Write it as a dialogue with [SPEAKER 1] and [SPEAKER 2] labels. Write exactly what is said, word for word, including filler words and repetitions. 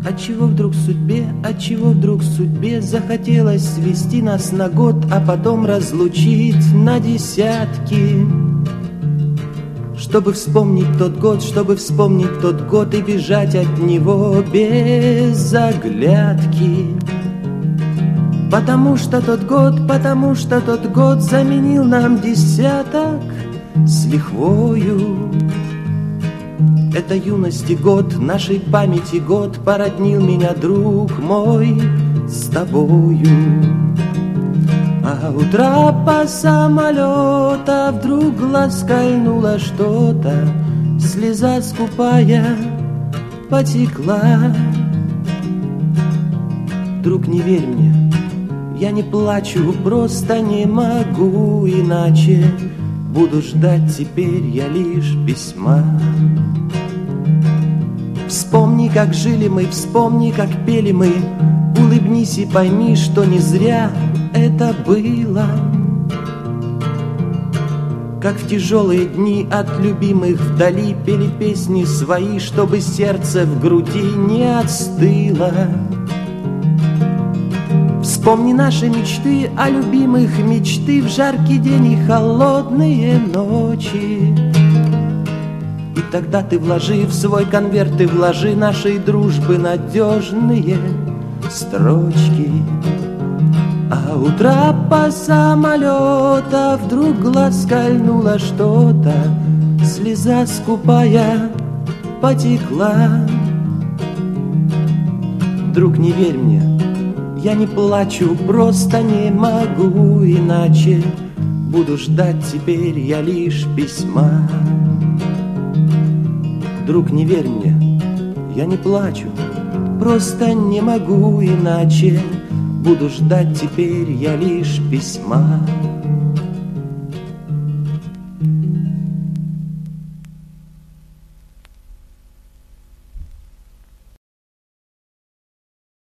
[SPEAKER 1] Отчего вдруг судьбе, отчего вдруг судьбе захотелось свести нас на год, а потом разлучить на десятки? Чтобы вспомнить тот год, чтобы вспомнить тот год и бежать от него без оглядки. Потому что тот год, потому что тот год заменил нам десяток с лихвою. Это юности год, нашей памяти год, породнил меня, друг мой, с тобою. А у трапа самолета вдруг глаз кольнуло что-то, слеза скупая потекла. Друг, не верь мне, я не плачу, просто не могу иначе. Буду ждать теперь я лишь письма. Вспомни, как жили мы, вспомни, как пели мы. Улыбнись и пойми, что не зря это было. Как в тяжелые дни от любимых вдали пели песни свои, чтобы сердце в груди не отстыло. Вспомни наши мечты о любимых, мечты в жаркий день и холодные ночи. И тогда ты вложи в свой конверт, ты вложи нашей дружбы надежные строчки. А у трапа самолета вдруг глаз кольнуло что-то, слеза скупая потекла. Друг, не верь мне, я не плачу, просто не могу иначе. Буду ждать теперь я лишь письма. Друг, не верь мне, я не плачу, просто не могу иначе. Буду ждать теперь я лишь письма.